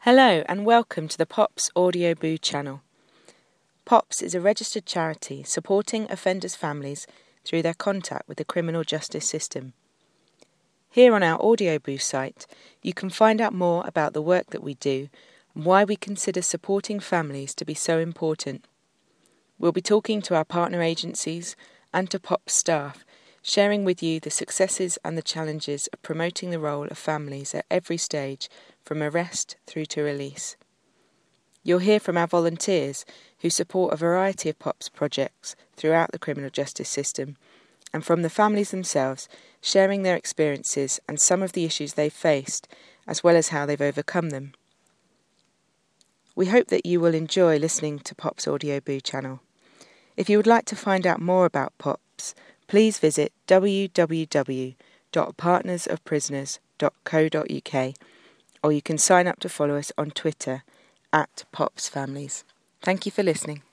Hello and welcome to the POPS Audio Boo channel. POPS is a registered charity supporting offenders' families through their contact with the criminal justice system. Here on our Audio Boo site, you can find out more about the work that we do and why we consider supporting families to be so important. We'll be talking to our partner agencies and to POPS staff, sharing with you the successes and the challenges of promoting the role of families at every stage, from arrest through to release. You'll hear from our volunteers who support a variety of POPS projects throughout the criminal justice system, and from the families themselves, sharing their experiences and some of the issues they've faced, as well as how they've overcome them. We hope that you will enjoy listening to POPS Audio Boo channel. If you would like to find out more about POPS, please visit www.partnersofprisoners.co.uk, or you can sign up to follow us on Twitter @PopsFamilies. Thank you for listening.